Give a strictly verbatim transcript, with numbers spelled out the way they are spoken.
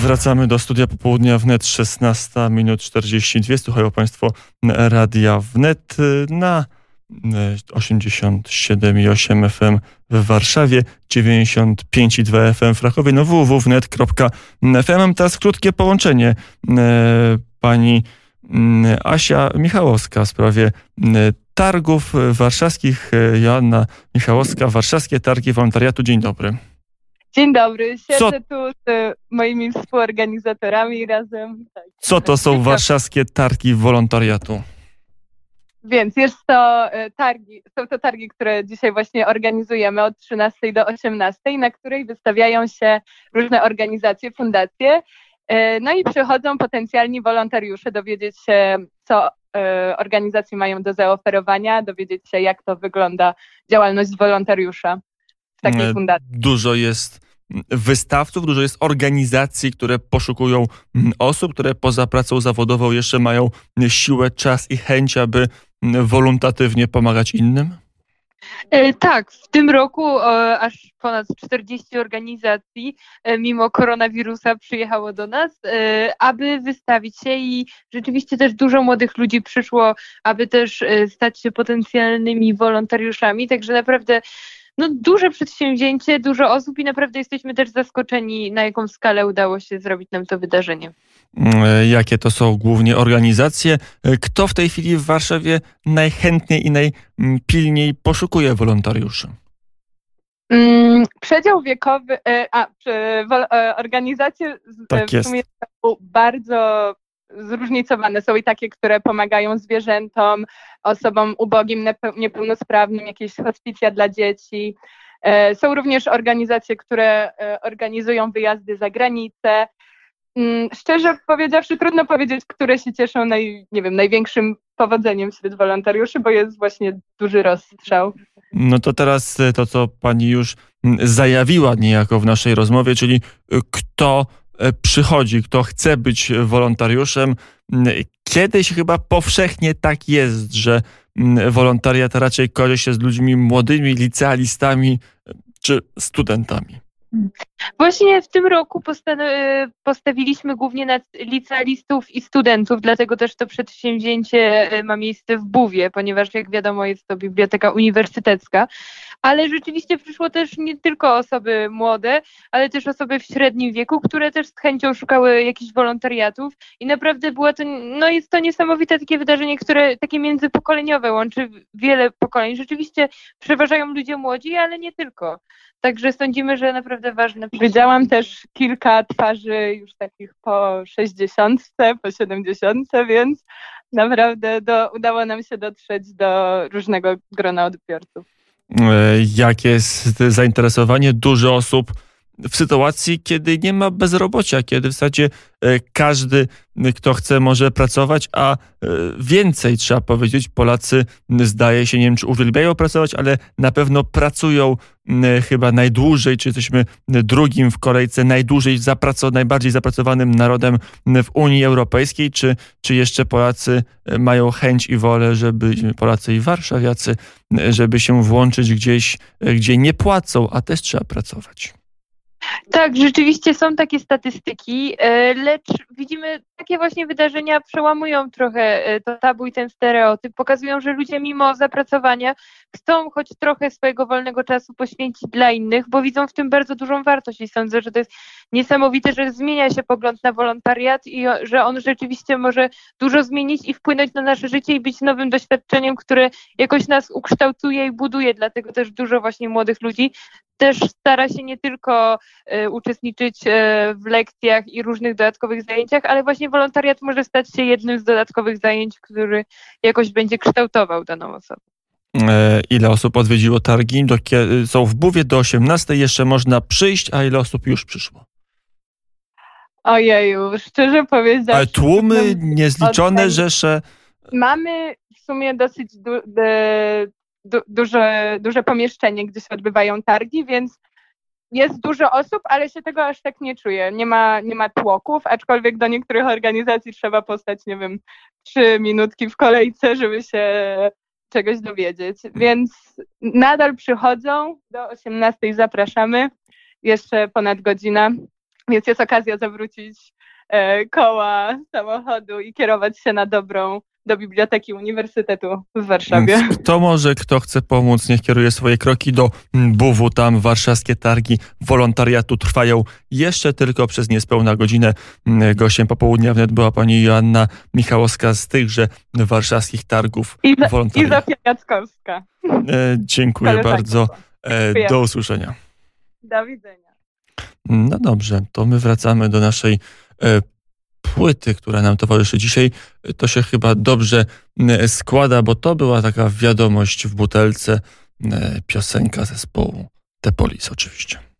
Wracamy do studia popołudnia wnet, szesnasta minut czterdzieści dwa. Słuchają Państwo Radia Wnet na osiemdziesiąt siedem i osiem F M w Warszawie, dziewięćdziesiąt pięć i dwa F M w Krakowie, no w w w kropka wnet kropka f m. Mam teraz krótkie połączenie. Pani Asia Michałowska w sprawie targów warszawskich. Joanna Michałowska, Warszawskie Targi Wolontariatu. Dzień dobry. Dzień dobry, siedzę Co? tu z moimi współorganizatorami razem. Tak. Co to są Warszawskie Targi Wolontariatu? Więc jest to targi, są to targi, które dzisiaj właśnie organizujemy od trzynastej do osiemnastej, na której wystawiają się różne organizacje, fundacje. No i przychodzą potencjalni wolontariusze dowiedzieć się, co organizacje mają do zaoferowania, dowiedzieć się, jak to wygląda działalność wolontariusza w takiej fundacji. Dużo jest wystawców, dużo jest organizacji, które poszukują osób, które poza pracą zawodową jeszcze mają siłę, czas i chęć, aby wolontatywnie pomagać innym? E, tak, w tym roku e, aż ponad czterdzieści organizacji e, mimo koronawirusa przyjechało do nas, e, aby wystawić się, i rzeczywiście też dużo młodych ludzi przyszło, aby też e, stać się potencjalnymi wolontariuszami, także naprawdę no, duże przedsięwzięcie, dużo osób i naprawdę jesteśmy też zaskoczeni, na jaką skalę udało się zrobić nam to wydarzenie. Jakie to są głównie organizacje? Kto w tej chwili w Warszawie najchętniej i najpilniej poszukuje wolontariuszy? Hmm, przedział wiekowy, a organizacje tak w sumie są bardzo zróżnicowane. Są i takie, które pomagają zwierzętom, osobom ubogim, niepełnosprawnym, jakieś hospicja dla dzieci. Są również organizacje, które organizują wyjazdy za granicę. Szczerze powiedziawszy, trudno powiedzieć, które się cieszą naj, nie wiem, największym powodzeniem wśród wolontariuszy, bo jest właśnie duży rozstrzał. No to teraz to, co pani już zajawiła niejako w naszej rozmowie, czyli kto przychodzi, kto chce być wolontariuszem. Kiedyś chyba powszechnie tak jest, że wolontariat raczej kojarzy się z ludźmi młodymi, licealistami czy studentami. Właśnie w tym roku postawiliśmy głównie na licealistów i studentów, dlatego też to przedsięwzięcie ma miejsce w Buwie, ponieważ jak wiadomo jest to biblioteka uniwersytecka, ale rzeczywiście przyszło też nie tylko osoby młode, ale też osoby w średnim wieku, które też z chęcią szukały jakichś wolontariatów i naprawdę było to, no jest to niesamowite takie wydarzenie, które takie międzypokoleniowe, łączy wiele pokoleń. Rzeczywiście przeważają ludzie młodzi, ale nie tylko. Także sądzimy, że naprawdę ważne. Widziałam też kilka twarzy już takich po sześćdziesiątce, po siedemdziesiątce, więc naprawdę do, udało nam się dotrzeć do różnego grona odbiorców. Jakie jest zainteresowanie? Dużo osób w sytuacji, kiedy nie ma bezrobocia, kiedy w zasadzie każdy, kto chce, może pracować, a więcej trzeba powiedzieć, Polacy zdaje się, nie wiem czy uwielbiają pracować, ale na pewno pracują chyba najdłużej, czy jesteśmy drugim w kolejce najdłużej zapracowanym, najbardziej zapracowanym narodem w Unii Europejskiej, czy, czy jeszcze Polacy mają chęć i wolę, żeby, Polacy i warszawiacy, żeby się włączyć gdzieś, gdzie nie płacą, a też trzeba pracować. Tak, rzeczywiście są takie statystyki, lecz widzimy, takie właśnie wydarzenia przełamują trochę to tabu i ten stereotyp, pokazują, że ludzie mimo zapracowania chcą choć trochę swojego wolnego czasu poświęcić dla innych, bo widzą w tym bardzo dużą wartość i sądzę, że to jest niesamowite, że zmienia się pogląd na wolontariat i że on rzeczywiście może dużo zmienić i wpłynąć na nasze życie i być nowym doświadczeniem, które jakoś nas ukształtuje i buduje, dlatego też dużo właśnie młodych ludzi też stara się nie tylko y, uczestniczyć y, w lekcjach i różnych dodatkowych zajęciach, ale właśnie wolontariat może stać się jednym z dodatkowych zajęć, który jakoś będzie kształtował daną osobę. E, ile osób odwiedziło targi? Do, są w Buwie do osiemnastej, jeszcze można przyjść, a ile osób już przyszło? Ojeju, szczerze powiedziawszy... Ale tłumy, niezliczone rzesze... Mamy w sumie dosyć du, du, duże, duże pomieszczenie, gdzie się odbywają targi, więc jest dużo osób, ale się tego aż tak nie czuje. Nie ma, nie ma tłoków, aczkolwiek do niektórych organizacji trzeba postać, nie wiem, trzy minutki w kolejce, żeby się czegoś dowiedzieć. Więc nadal przychodzą, do osiemnastej zapraszamy, jeszcze ponad godzina. Więc jest okazja zawrócić e, koła samochodu i kierować się na dobrą do Biblioteki Uniwersytetu w Warszawie. Kto może, kto chce pomóc, niech kieruje swoje kroki do B U W-u. Tam warszawskie targi wolontariatu trwają jeszcze tylko przez niespełna godzinę. Gościem popołudnia wnet była pani Joanna Michałowska z tychże warszawskich targów I, wolontariatu. I Zofia Jackowska. E, dziękuję Koleżanka. bardzo. E, do usłyszenia. Do widzenia. No dobrze, to my wracamy do naszej e, płyty, która nam towarzyszy dzisiaj. To się chyba dobrze e, składa, bo to była taka wiadomość w butelce, e, piosenka zespołu The Police oczywiście.